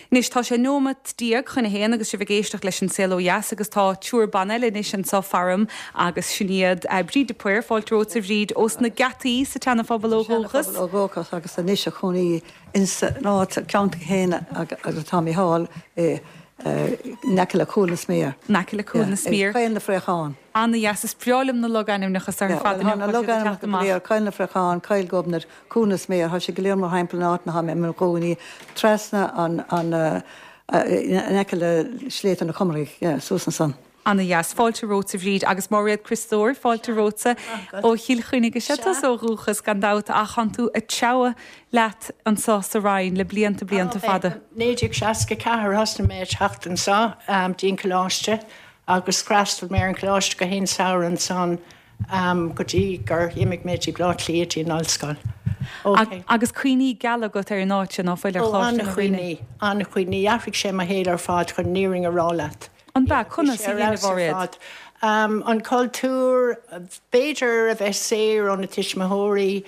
Nis tá sé nómad díag chuna héana agus si bhgéisteach leis an CLOS agus tá túr banile is an sa farm agus sinníad bríd de puir fáiltró sa bhríd os na gataí sa tena fábalógóchas. Fábalógóchas agus a níos a chunaí ná ceanta héine agus Tommy Hall necil a cúna smír. Necil a cúna smír. Cain na fréáin. Anna yes is priolalim na loganim na chasar fad na loganim na cain na fréáin, cail gobnar cúna smír, ha sé goléir mar heimplanát na ha me mar gúnaí tresna an necil a sléit an na Comraí, Susan son. Anna yes, fáilte róta bhríd agus Moriad Christóir fáilte róta ó chiil chuinnig go setas ó rúchas gan dáta a chantú a teabha leat an sásta rain le blianta fada. Néidir seaca cethir hasna méid heachtain sa dín choláiste agus crastal mé an choláiste go hén saoir an san go dtí gur imig méid glát líotí an allscoil. Agus cuioine gala go ar náte ná foiile chláiste anna chuoine Afric sé a héad ar fád chun níring a rálaat. An ba chuna sa bhréad. An cultúr béidir a bheith séir an na tiismathirí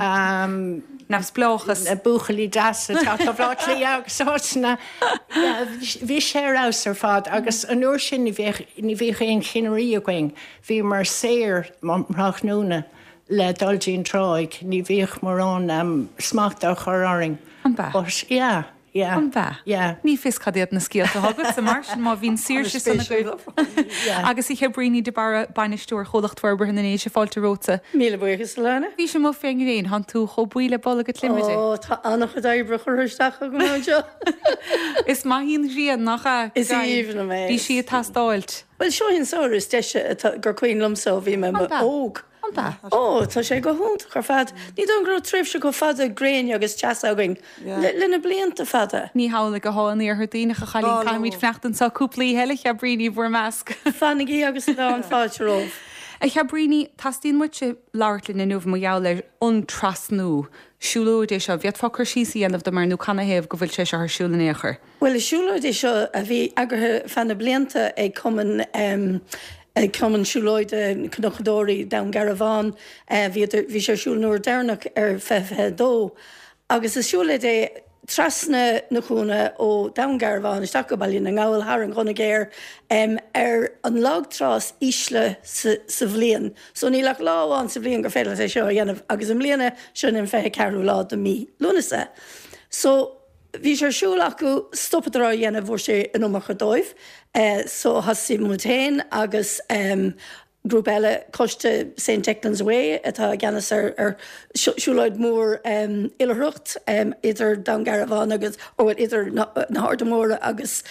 nas blóchas a buchalí deasa tábhlálí agus sána bhí sé ás ar fád agus an uair sin ní bhí éon chineí a going bhí mar séir marachnúna le dulgín troig ní bhíoh marrán smacht a choráring. An ba? An bheith? Ní fiscadéad na scialta hagad sa mar sin má bhín sír se sanna goibh. Agus I hebríní de bara bainisteúir cholachtfuir na éis se fáilte róta. Míle buchas lena? Bhí sem má féin réon han tú cho buile bolla go limide. Tá annach a daibbre chuirteach go máide. Is má hín rian nach Is íomna mé. Bhí si a tastáilt. Well seo hín saoir deise gur chuoin lumsó bhí me óg. Tá sé go húnt chu fad. Ní don gro trifse go fada gréin agus teasaing lena blianta fada. Ní hála go háí ar daine a chalín caiimid fneachtan sa cúplaí heileach a bríní bhór measc. Fannig í agus an fáteróh. A cheabríní tastíon muite láirlinn in nuh jair ón trasnú. Siúlóid é seo bhead focar síí anmh do mar nó canna héamh go bhfuil sé se arsúlanéair. Well is siúlóid é seo a bhí agrathe fanna blianta ag cuman Common siúlóid cnochadóí da Garabhán bhí sé siúlnúir dénach ar fethe dó. Agus is siúla é trasna na chúna ó da Garabhán is take bailín na ngáil thar an gona géir ar an lágtrás ísle sa bhblion. So ní le láháin sa bblion gur féile é seo dhéanamh agus an mbliana sin an fethe ceú lá do mí lunasa. So bhí sé siúla acu stoppadrá dhéanamh bhór sé an umach dóibh. So has si mutain agus grúp eile coiste St. Declan's Way atá ganas ar siúlaid mór ilrucht idir da Garabhán agus ó idir na Hardamóra agus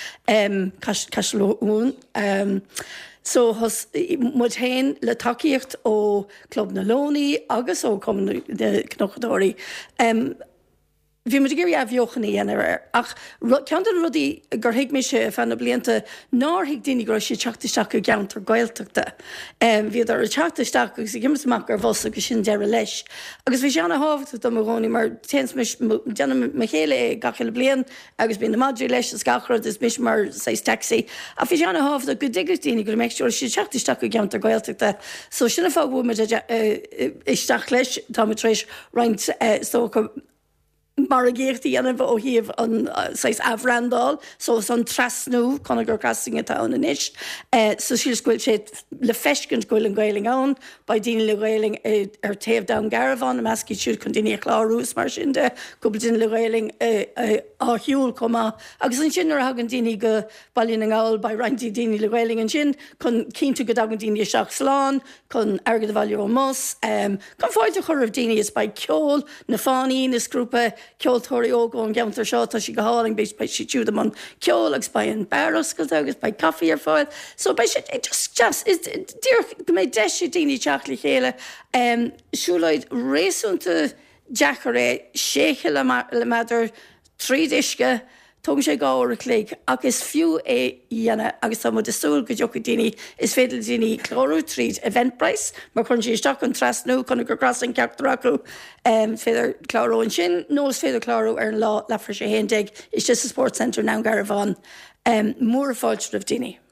Caislún. So has mutain le takeíocht ó Club na Lónaí agus ó cum de Cnochadóí. Bhí mu gur bheochaní dhéanamh ach cean rudí gur hiic mé sé fanna blianta náhiigh daoine go sé teachtasteach go geantar gailteachta. Bhí ar teachtasteach agus i gimmasach ar bhos agus sin deire leis. Agus bhí seanna hábhata do gcóí mar déanam me chéile gachaile blian agus bí na Madrí leis is gachrad is mis mar 6 taxi. A bhí seanna hábhata go digur daoine gur méid seúir sé teachtasteach go geantar gailteachta. So sinna fábhú me isteach leis tá trééis roiint mar a géirtaí anamh ó híomh an Afrandal, so an trasnú chuna gur casting atá an inis. So síl scoil sé le feiscint goil an gailing ann, ba daine le gailing ar taobh da Garabhán a meascí siúd chun daine chlárús mar sin de, cúpla daine le gailing á hiúil comá. Agus an sin ar hagan daine go bailín an gáil ba reinintí daine le gailing an sin, chun cíntu go dagan daine seach sláán, chun airgad a bhaile ó mos, chun fáilte chur ah daine is ba ceol, na fánaí, na scrúpa, ceoltóirí ógó an geantar seo tá si go háling béis bei si túúda man ceol agus ba an bearoscail agus ba caí ar fáil. So bei sé just dír go méid deisi daoine teach le chéile siúlaid réasúnta deachar é séche le meidir tríd isce tung sé gáir a clé agus fiú é dhéana agus tá de súil go deocha daoine is féidir daoine chlórú tríd Eventbrite mar chun sé isteach an trasnú chuna gur gras an ceachtar acu féidir chláróin sin nós féidir chlárú ar an lá lefar sé héinteag is just a Sports Centre ná Garabhán mór fáilte daoine.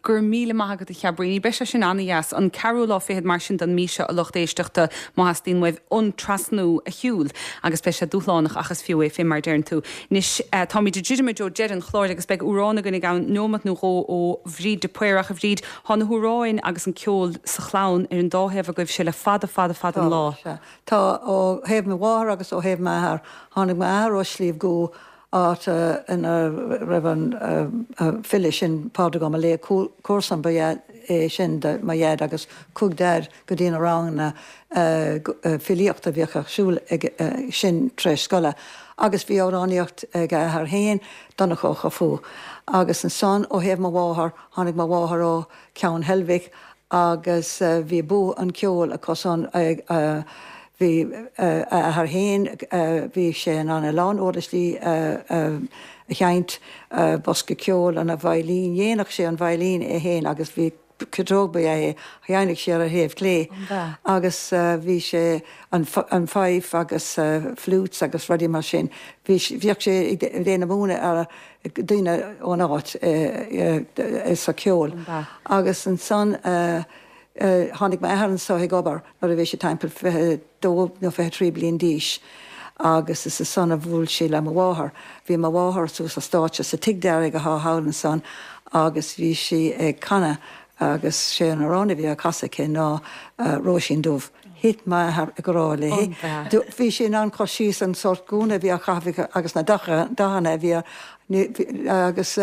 gur míle maigad a cheabríí be sin annaas an Carolá féad mar sin don míise a lochtéisteachta mátín muh ón trasnú a hiúil agus be dúlánach achas fiú é fé mar dearn tú. Nis Tommy de Judimejo jean chlóir agus be úrána gona gan nómat nó ó bhríd de puirach a bhríd hána thuráin agus an ceol sa chlán ar an dáheh a goibh se le fada an lá. Tá ó héh me bhhar agus ó héh methar tháinig me ó slíomh go áit ina raibh fiile sin páda go le cuasan ba sin ma dhéad agus cúgdéir go dtíana rangna filiochta bhíocha siúil sin tre scoile. Agus bhí áráníocht ag th héin donna chocha fú. Agus an son ó héh má bháthair tháinig má bháthair ó ceann Helvig agus bhí bú an ceol a cosán bhí th héin bhí sé an lán ódaslí cheint bosca ceol an a bhailín, dhéanach sé an bhailín é héin agus bhí cydróg ba é dhéannig sé a héh lé. Agus bhí sé an faif agus flúts agus rudí mar sin. Bhíoh sé déana múna ar duine ón áit is a ceol. Agus an son tháinig me an sóthaigh gobar nar a bhí sé timppla dó nó fé trí blion díis. Agus is a son a bhúil sí le bháthair. Bhí má bháthair sús a státe sa tigdeir go háálan son agus bhí si ag canna agus sé an arána bhí a casacha ná Róisín Dubh. Hit mai gorá le hé. Bhí sin an cosís an sort gúna bhí a chafik agus na dana bhí agus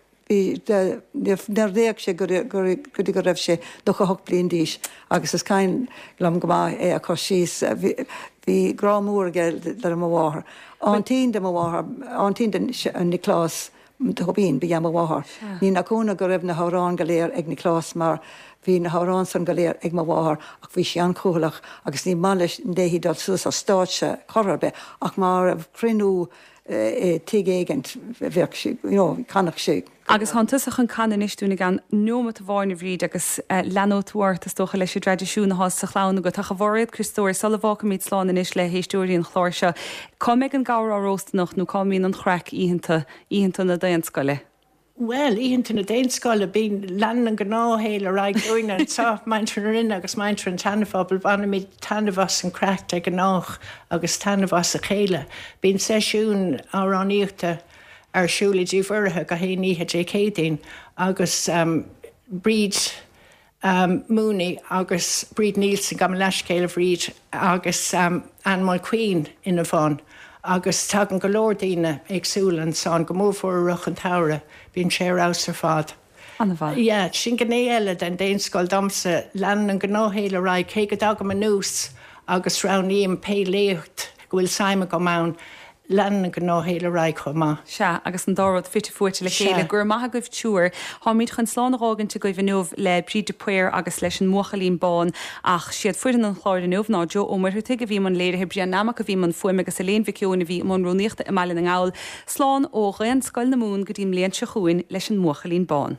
réag sé go raibh sé do go hocht blion díis agus is caiin lam go é a cosís hí grámúr ge ar am bháthair. Antí de bháthair antí an Nicolás Thobín bí am bháthair. Ní naúna go raibh na hárán go léir ag Nicolás mar hí na hárán san go léir ag bháthair ach bhí sé an cúlach agus ní má leis déhí dal suas a stáitse chorbe ach mar a crinú tuigéigent bheh cannach sé. Agus hantasach an canan isúna gan nóma a bháinna bhríd agus leanótuairt is tócha leis tradiisiúna há sa chlána go tucha bhréad Christóir salahhacha míid sláán is le héistúiríon chláirse. Com méid an gáir áróstanach nó comíon an chreic íhananta na daonscoile. Well, íhananta na daonscoile bíon lean an gnáhéil a raig dúine an tá maintre rinne agus maintre an tanfabal banna míid tanmhas an creic ag gnách agus tanmhas a chéile. Bíon séisiún áráníochta arsúla díomhhartha go héíthe JKdain agus bríd múnaí agus bríd nílsa go leiscéile bhríd agus Anmal Queen ina bháin. Agus tag an golódaine agsúla an san go mór ruch an tara bíon sé rás ar fad. Anna bhil? Ja, sin gné eile den déonscoil domsa lean an gnáhéile raig cé go dag am nús agus raníon péléocht gohfuil Simon go mán lean an gnáhéile raig chu má. Se agus an dárad fitte fuirte le chéile gur maithe goibh túr, há míid chun sláánrágann go bh nuamh le bríd de puir agus leis an mochalín bán ach siad fuidan an chláir an nuamh ná Jo ómar tu go bhí man léir brian namach a bhí man fuim agus a léon bhiciúna bhí man roníochta i meile an gáil sláán ó réan scoil na mún go dtím léon se chuin leis an mochalín bán.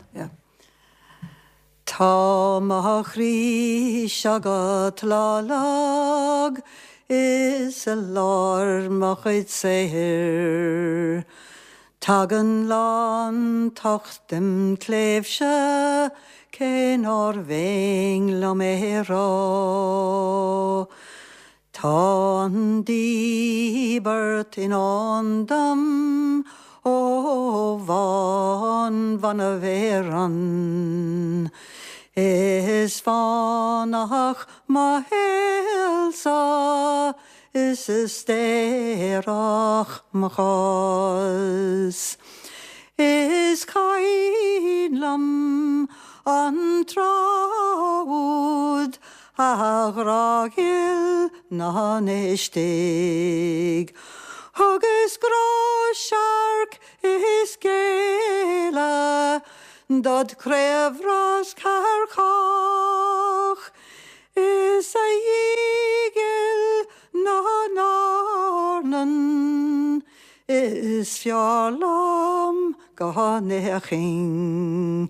Tá maith rís agat lálag is a lár machid séhir. Tagan lán tochtim cléifse cén orvéing lo mé rá. Tá an díbert in ondam ó bhain van a bhéran. Is fánach má héilsa is stéirech má chás. Is caidlam an tráúd a grágil na neistig. Agus grásearc is géile dod crefras carchach is a dígil na nárnan is fiarlam ganeching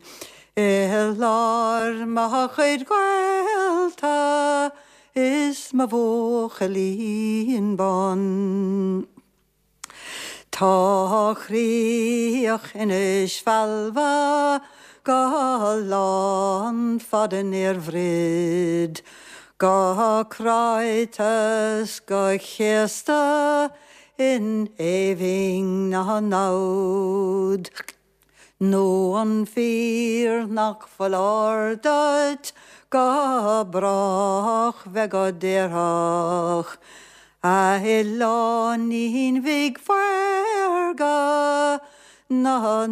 lár ma chuid ghailta is ma bhochalín ban. Tá chríoch inis falva ga lán fadan bhrid. Ga kraitas ga chesta in eving na naud. No an fear nach verlordet, ga brach weg a derach. A helan in vig verga, na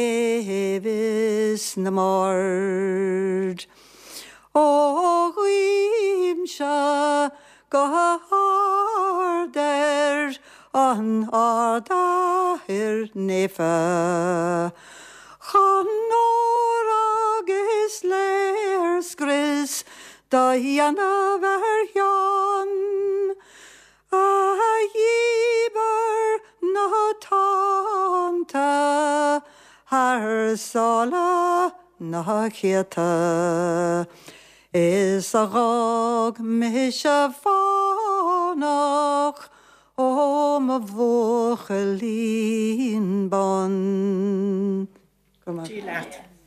nevis na mord. O gwimsha ga harder an ardahir nefa. Chanor agus leir sgris Diana verjan. A yiber na tanta har sala na chieta. Is a rog misha fanach om a vochelin ban. Tí leat.